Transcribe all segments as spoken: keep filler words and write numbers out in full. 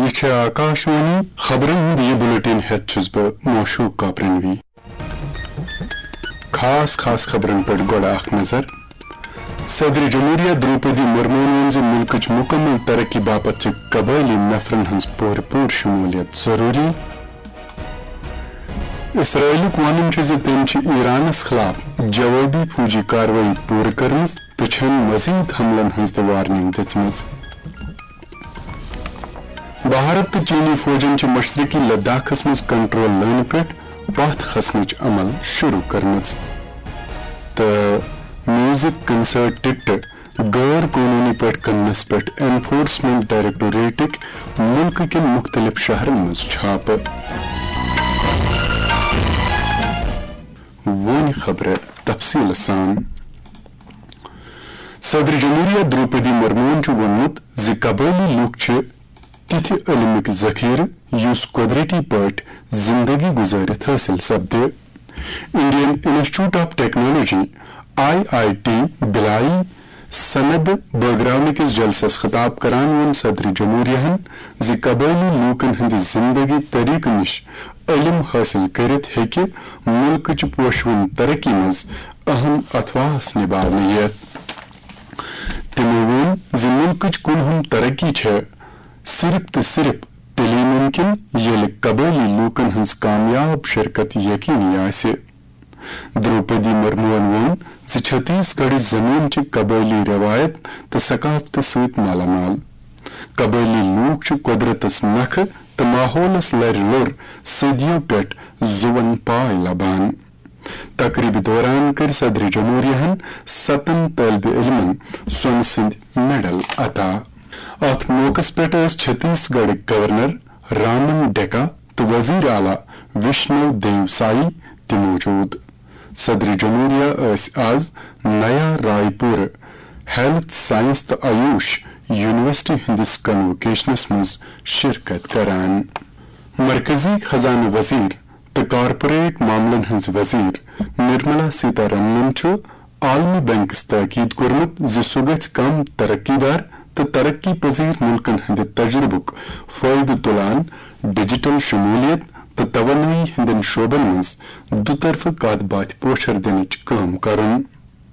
यह आकाशवाणी खबरें हंद यह बुलेटिन हेत छुस बह मौशूक कापरनवी खास खास खबरन पर गोड़ अख नजर। सदर जमहूरिया द्रौपदी मुर्मू वन मुल्क मुकम्मल तरक्की बापत कबायली नफरन हंज पूर पूर शमूलियत जरूरी। इसराइलुक वन तम ईरानस खिलाफ जवाबी फौजी कार्रवाई पूर कर तो मजीद हमलन हंज वार्निंग दिम। भारत तो चीनी फौजन मशरकी लद्दाखस मज कंट्रोल लाइन पे पथ खसनच अमल शुरू करमच। तो म्यूजिक कंसर्ट टिकट गैर कानूनी पे कन्नस पे एनफोर्समेंट डायरेक्टोरेट मुल्क के मुख्तलिफ शहरन मज छाप। वन खबर तफसील सान। सदर जमहूरिया द्रौपदी मुर्मून वोनमुत ज कबायली लूक तिथ इलमिक जखीर युस कुदरती पट जिंदगी गुजारित हासिल सपदे। Indian Institute of Technology I I T बिलाई सनद बगरावने किस जलसस खिताब करान वन सदर जमहूरिया ज कबायली लूकन हंद जिंदगी तरीक निश इलम हासिल करित हेकि मुल्क पोशवन तरक्की मज अहम अथवास निभावने। तिमो वोन ज मुल्क कुलहुम तरक्की छे सिर्फ तो सिर्फ तेली मुमकिन ये कबायली लूकन हंस कामयाब शिरकत यकीनी आसे। द्रौपदी मुर्मुन वोन ज छत्तीसगढ़ जमीन च कबायली रवायत तो सकाफत सत मालामाल। कबायली लूक च कुदरतस नख तो माहौलस लर लुर सदियों पे जुवन पाय लबान। तकरीब दौरान कर सदर जमहूरिया सतन तलब इलमन सुन सिंध मेडल अता। अत मौकस पे छत्तीसगढ़ गवर्नर रामन डेका तो वजीर आला विष्णु देव साई ते मौजूद। सदर जमहूरिया आज नया रायपुर हेल्थ साइंस तो आयुष यूनिवर्सिटी हिंदिस कन्वोकेशनस मज शिरकत करान। मरकजी खजाना वजीर तो कारपोरेट मामलन हंज वजीर निर्मला सीतारमण आलमी बैंकस ताकीद कोरमत ज सह गछ कम तरक्कीदार तो तरक्की पजीर मुल्कन हंद तजुर्बुक फायदे तुलान डिजिटल शमूलियत तो तवन्नुई हंदन शोबन मज दुतरफ कत बात पोशर दिनच काम करन।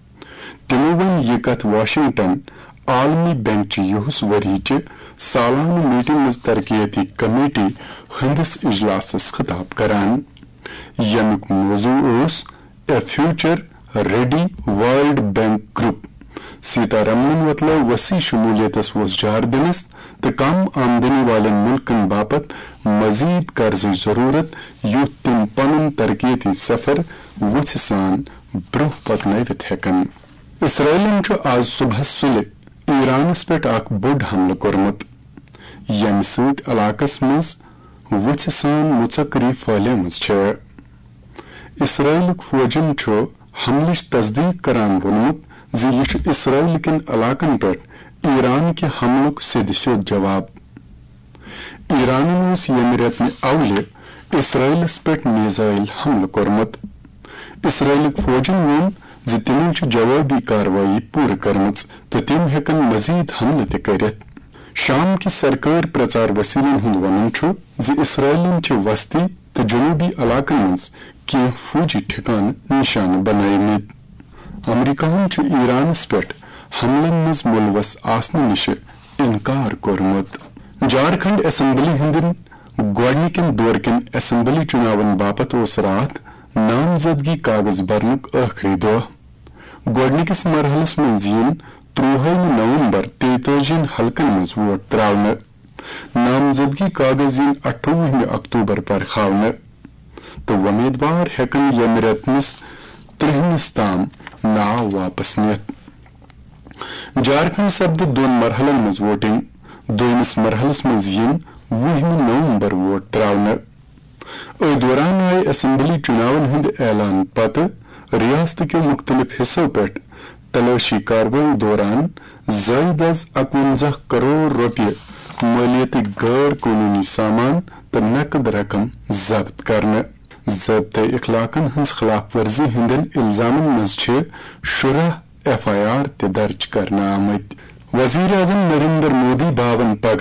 तिमो वन यह कथ वाशिंगटन आलमी बैंक युस वरी च सालाना मीटिंग मज तरक्याती कमेटी हंदिस इजलासस खिताब करान। यमुक मौजू ओस a future ready World Bank group. Sitharaman वतलो वसी शमूलियतस वसजार दिनस तो कम आमदनी वाले मुल्कन बापत मजीद कर्ज जरूरत युथ तिम पनुन तरक्याती सफर वुछ सान ब्रोह पकनवित हेकन। इसराइलन आज सुबह सुले ईरानस पे अख बोड हमल कोरमत यम सत इलाकस मज वुछ सान मुचकरी फैलेमज छे। इसराइलुक फौजन हमलच तस्दीक करान वोनमुत ज यह इसराइल किन इलाकन पे ईरान के हमलुक सिद सिद जवाब। ईरान यम रेत अवले इसराइलस पे मिसाइल हमल कोरमत। इसराइलुक फौजन वोन ज तिमो जवाबी कार्रवाई पूर करमच तो तिम हेकन मजीद हमले ते करित। शाम की सरकार प्रचार वसीलन हुंद वनन ज इसराइलन वस्ती तो जनूबी इलाकन मज कह फौजी ठिकान निशान बनायमत। अमरीकान ईरानस पे हमलन मज मुलवस आसने निश इनकार कोरमत। झारखंड असेंबली हंदन गोडनिकन दौर किन असेंबली चुनावन बापत ओस रात नामजदगी कागज भरनुक आखिरी दह। गोडनिकस मरहलस मज यीन त्रुहम नवंबर तेताजिन हलकन मज वोट त्रावने। नामजदगी कागज यीन अठवुह अक्टूबर पर खावने तो उम्मीदवार हेकन यम रेतनस त्रिहनस ताम नाव वापस नियत। झारखंड सपद दोन मरहलन मज वोटिंग। दोयमिस मरहलस मज यीन वुहम नवंबर वोट त्रावने। अ दौरान आय असेंबली चुनावन हंद ऐलान पत रियासत के मुख्तलिफ हिस्सों पे तलाशी कार्रवाई दौरान जायद अज अकवंजा करोड़ रुपये मालियती गैर कानूनी सामान तो नकद रकम जब्त करने। जब्त इखलाकन हंस खिलाफ वर्जी हिंदन इल्जामन मज शुरह एफ आई आर ते दर्ज करना आमत। वजीर आजम नरेंद्र मोदी बावन पगह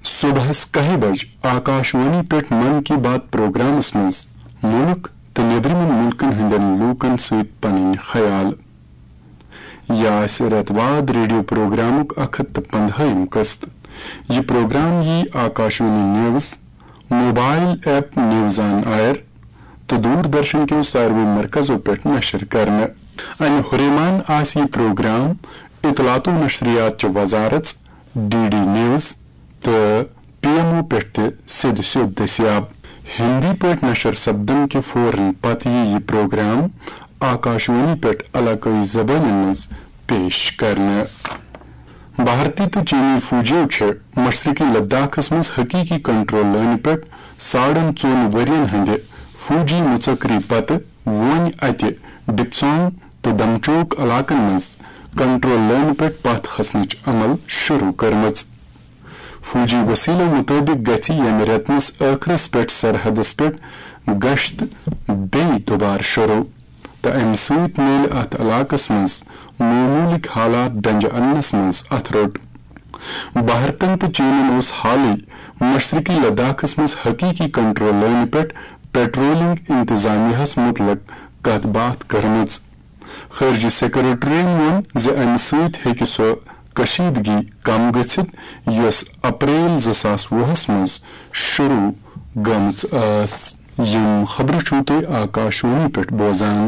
صبح کہہ بج آکاشوانی پہ من کی بات پروگرامس مز ملک تو نیبرمن ملکن ہندین لوکن ست پن خیال یا رتواد ریڈیو پروگرامک اکھ ہتھ پندہم قسط. یہ پروگرام یہ Akashvani news, mobile app news on air تو دوردرشن کے ساروی مرکزوں پہ نشر کرنا. ان ہریمان آس یہ پروگرام اطلاعات و نشریات چہ وزارت، ڈی ڈی نیوز تو پی ایم او پہ سید سید دستیاب. ہندی پہ نشر سپدن کے فوراً پتہ یہ پروگرام آکاشوانی پہ علاقائی زبان مز پیش کرنا. بھارتی تو چینی فوجیو چھ مشرقی لداخس مز حقیقی کنٹرول لائن پہ ساڑن ژون ورین ہند فوجی مذکری پتہ ون اتہ ڈپسانگ تو دمچوک علاقن مز کنٹرول لائن پہ پتھ کھسنچ عمل شروع کرمز. فوجی وسیلوں مطابق گژھِ یمہ رٮ۪تنس ٲخرس پہ سرحدس پہ گشت بیٚیہِ دوبارٕ شروع تو امہ ست میل ات علاقس مز معمولک حالات ڈنجہ انس مز اتھ روٹ. بھارتن تو چینن اس حالی مشرقی لداخس مز حقیقی کنٹرول لائن پہ پیٹرولنگ انتظامیہ متعلق کت بات کرمز. خارجہ سیکرٹریین وون زِ امہ ست ہیکہ سو کشیدگی کم گژھِتھ یس اپریل زٕ ساس وُہس مز شروع گٔمٕژ ٲس. یم خبر چھو تُہۍ آکاشوانی پہ بوزان.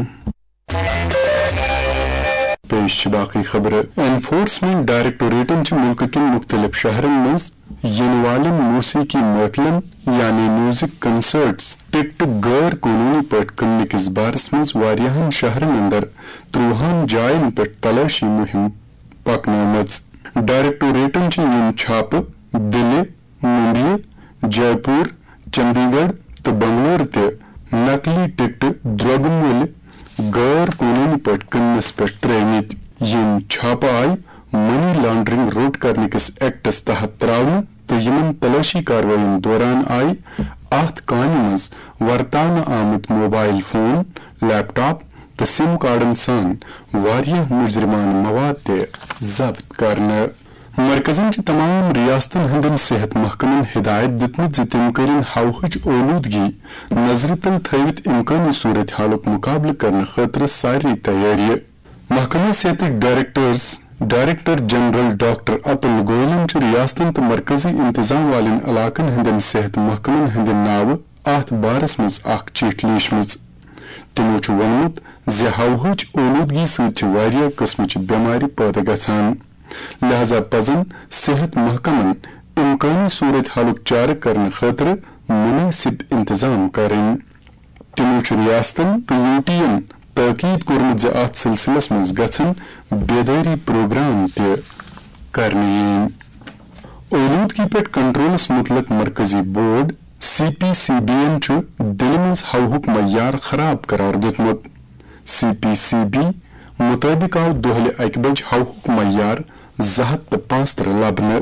پیش چھ باقی خبر. انفورسمنٹ ڈائریکٹوریٹن چھ ملک کن مختلف شہرن مز ین والن موسیقی محفلن یعنی میوزک کنسرٹس ٹکٹ غیر قانونی پہ کٕننہٕ کس بارس مز واریاہن شہرن اندر ترٛوہن جاین پہ تلاشی مہم پکنٲومٕژ. ڈائریکٹوریٹن چھ یم چھاپہ دلہِ، ممبئی، جے پور، چندی گڑھ تو بنگلور تہ نقلی ٹکٹ درٛوگہٕ مٔلۍ غیر قانونی پہ کٕننس پہ ترٲومٕتۍ. یم چھاپہ آئی منی لانڈرنگ روٹ کرنے کس ایکٹس تحت تراؤنہٕ تو یمن تلاشی کاروائین دوران آئی اتھ کامہِ مز ورتاونہٕ آمٕتۍ موبائل فون، لیپ ٹاپ تو سم کارڈن سان واریاہ مجرمانہ مواد تہ ضبط کرنہٕ. مرکزن چھ تمام ریاستن ہندن صحت محکمن ہدایت دتمت زِ تم کرن ہوہٕچ اولودگی نظر تل تھٲوِتھ امکانی صورت حالک مقابلہ کرنے خاطر ساری تیاری. محکمہ صحتک directors director general doctor Atul گوئلن چھ ریاستن تو مرکزی انتظام والن علاقن ہندن صحت محکمن ہندن ناو اتھ بارس مز اخ چٹھ لیچھمٕژ. تمو چھ وونمت زِ ہوہٕچ اولودگی سۭتۍ چھ واریاہ قسمچہ بیمارِ پٲدٕ گژھان، لہذا پزن صحت محکمن امکانی صورت حالک چارہ کرنے خاطر مناسب انتظام کریں. تمو چھ ریاستن تو یو ٹی ین تاکید کورمت زِ اتھ سلسلس مز گژھن بیداری پروگرام تہ کرنہٕ یِنۍ. اولودگی پہ کنٹرولس متعلق مرکزی بورڈ سی پی سی بی ین چھ دلہِ مز ہوہُک معیار خراب قرار دیُتمُت. سی پی سی بی مطابق آو دۄہلہِ اکہِ بج ہوہُک معیار زٕ ہتھ تہٕ پانٛژھ ترٕہ لبنہٕ.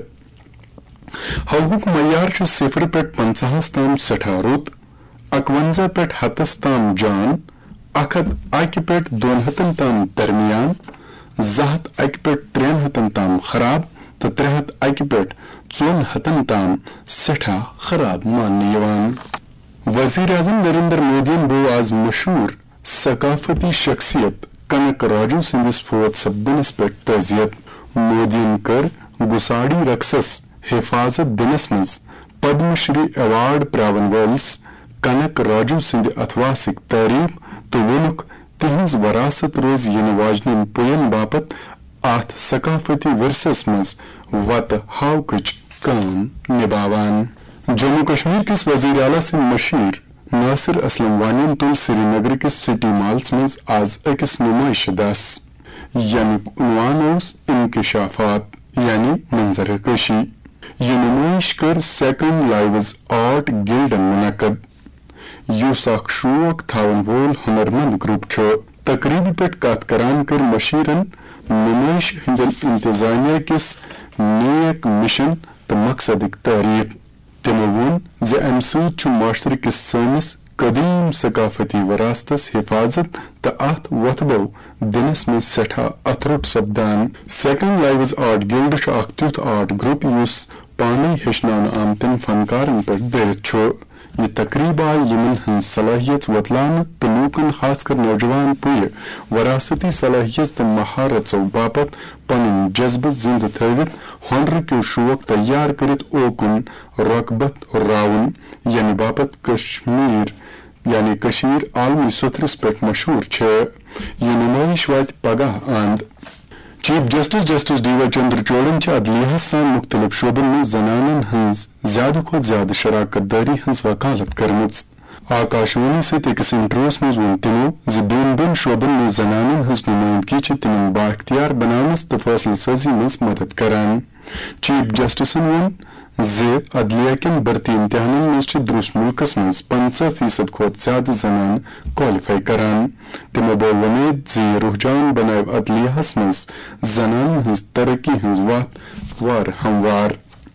ہوہُک معیار چھ صفر پہ پنژہس تام سٹھاہ رُت، اکونزہ پہ ہتس تام جان، اکھ ہتھ اکہ پہ دون ہتن تام درمیان، زٕ ہتھ اکہ پہ ترین ہتن تام خراب تو ترے ہتھ اکہ پہ ژون ہتن تام سٹھاہ خراب ماننہٕ یوان. وزیر اعظم نریندر مودین گو آز مشہور ثقافتی شخصیت کنک راجو سندس فوت سپدنس پہ تعزیت. مودین کر گساڑی رقصس حفاظت دنس مز پدم شری ایوارڈ پراون وٲلِس کنک راجو سند اتھواسک تعریف تو وونُکھ تہنز وراثت روز ینہٕ واجنین پُین باپت اتھ ثقافتی ورثس مز وتہ ہاوکٕچ کٲم نباوان. جموں کشمیر کس وزیر اعلیٰ سند مشیر ناصر اسلم وانین تل سری نگر کس سٹی مالس مز آز اکس نمائش دس یمیک عنوان اوس انکشافات یعنی منظر کشی. یہ نمائش کر سیکنڈ لائیوز آرٹ گلڈن منعقد یس اخ شوق تھاون وول ہنرمند گروپ چھ. تقریبی پہ کت کران کر مشیرن نمائش ہندین انتظامیہ کس نیک مشن تو مقصدک تعریف. تمو وون زِ امہ سۭتۍ چھُ معاشرٕ کس سٲنِس قدیم ثقافتی وراثتس حفاظت تو ات وتھبو دنس مز سٹھا اتھرٹ سپدان. سیکنڈ لائیوز آرٹ گلڈ چھ اخ تیُتھ آرٹ گروپ یس پانے ہیچھنان آمتن فنکارن پہ دٲرِتھ چھُ یہ تقریب آئی یمن ہنز صلاحیت وتلان تو لوکن خاص کر نوجوان پویہ وراثتی صلاحیت تو مہارتو باپت پنن جذبہ زندہ تھوت ہنر کیو شوق تیار کرت اوکن رغبت راون یعنی باپت کشمیر یعنی کشیر عالمی سترس پہ مشہور چھ یہ نمائش وات پگہ اند chief justice justice D Y چندرچوڑن عدلیہ سان مختلف شعبن میں زنانن ہنز زیادہ کھت زیادہ شراکت داری ہنز وکالت کرمت آکاشوانی ست أکس انٹروس مز ون تمو ز بین بین شعبن میں زنانن ہنز نمائندگی چھ تمن با اختیار بناونس تو فیصلہ سازی مز مدد کران چیف جسٹسن ون ز عدلیہ کن برتی امتحانن مز چھ درست ملکس مز پنچہ فیصد کھت زیادہ زنان کوالیفائی کران تمو بو ومید ز یہ رجحان بنائو عدلیہس مز زنان ہنز ترقی ہنز وات وار ہموار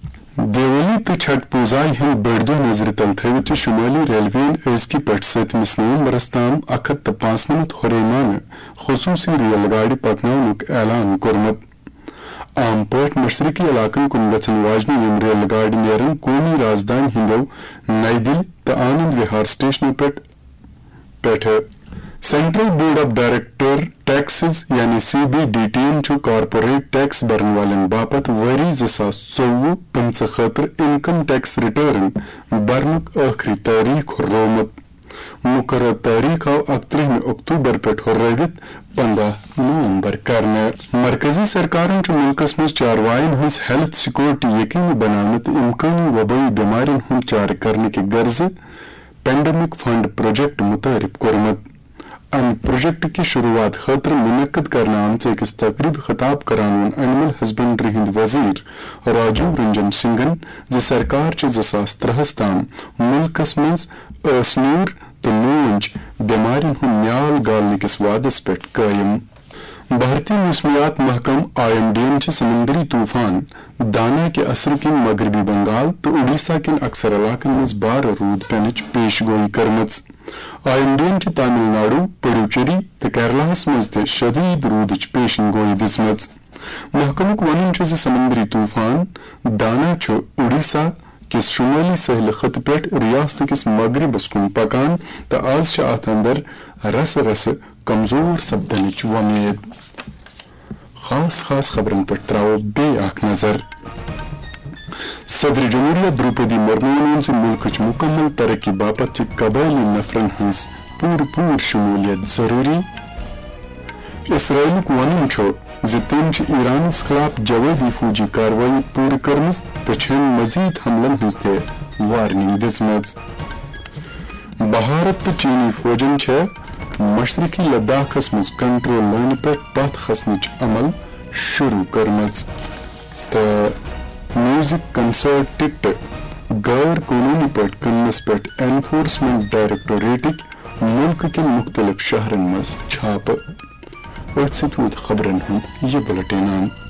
دیوالی تو چھٹ پوزائی ہند بڑ دہ نظر تل تھوت شمالی ریلوین ازکہ پہ ستمس نومبرس تام اک ہتھ تو پانچ نمت ہریمانہ خصوصی ریل گاڑی پکناونک اعلان کورمت عام پٲٹھۍ مشرقی علاقن کن گژھن واجنہ یم ریل گاڑی نیرن قومی رازدان ہندو نئی دل تو آنند وہار سٹیشنو پٮ۪ٹھ پٮ۪ٹھٕ central board of director taxes یعنی سی بی ڈی ٹی این چھُ کارپوریٹ ٹیکس برن والن باپت ؤری زٕ ساس ژوٚوُہ پٕنٛژٕ خٲطرٕ انکم ٹیکس ریٹرن برنُک ٲخری تٲریخ ہُررومُت مقرر تاریخ آو اکترہ اکتوبر پٮ۪ٹھ ہُررٲوِتھ پندہ نومبر کرنہٕ مرکزی سرکارن چھُ ملکس منٛز چاروایَن ہٕنٛز ہیلتھ سکیورٹی یقینی بناونہٕ تہٕ امکٲنی وبٲیی بٮ۪مارٮ۪ن ہُنٛد چارٕ کرنٕکہِ غرضہٕ پینڈمک فنڈ پروجیکٹ متعارف کورمت ام پروجیکٹ کی شروعات خاطر منعقد کرنے آمژ أکس تقریب خطاب کران ون اینیمل ہسبنڈری ہند وزیر راجیو رنجن سنگھن ز سرکار چھ زٕ ساس ترہس تام ملکس مز ٲسنوٗر تو لونج بٮ۪مارٮ۪ن ہُنٛد نیال گالنہٕ کِس وعدس پٮ۪ٹھ قٲیم بھارتی موسمیات محکم آئی ایم ڈی ین چھ سمندری طوفان دانا کے اثر کن مغربی بنگال تو اڑیسہ کن اکثر علاقن مز بار روٗد پینٕچ پیش گوئی کرمٕژ آئی ایم ڈی ین چھ تامل ناڈو پڈوچیری تو کیرلاہس مز تہ شدید روٗدٕچ پیشن گوئی دِژمٕژ محکمُک ونُن چھُ زِ سمندری طوفان دانا چھُ اڑیسہ کس شمالی ساحل خطہ پہ ریاست کس مغربس کن پکان تو آز چھ اتھ اندر رسہٕ رسہٕ کمزور سپدنٕچ وۄمید خاص خاص خبرن پہ تراو بیٚیہِ اکھ نظر صدر جمہوریہ دروپدی مرموَن ووٚن زِ ملکٕچ مکمل ترقی باپت چھ قبٲیلی نفرن ہٕنٛز پوٗرٕ پوٗرٕ شمولیت ضروٗری اسرائیلُک ونُن چھُ زِ تٔمۍ چھِ ایرانس خلاف جوٲبی فوجی کاروٲیی پوٗرٕ کٔرمٕژ تہٕ چھَنہٕ مزیٖد حملن ہٕنٛز تہِ وارننگ دِژمٕژ بھارت تہٕ چینی فوجن چھےٚ مشرقی لداخس مز کنٹرول لٲنہِ پٮ۪ٹھ پتھ کھسنٕچ عمل شروٗع کٔرمٕژ تہٕ میوٗزک کنسرٹ ٹکٹہٕ غٲر قونوٗنی پٲٹھۍ کٕننس پٮ۪ٹھ اینفورسمنٹ ڈائریکٹوریٹٕکۍ مُلکہٕ کٮ۪ن مختلف شہرن منٛز چھاپہٕ أتھۍ سۭتۍ ووت خبرن ہُنٛد یہِ بُلٹین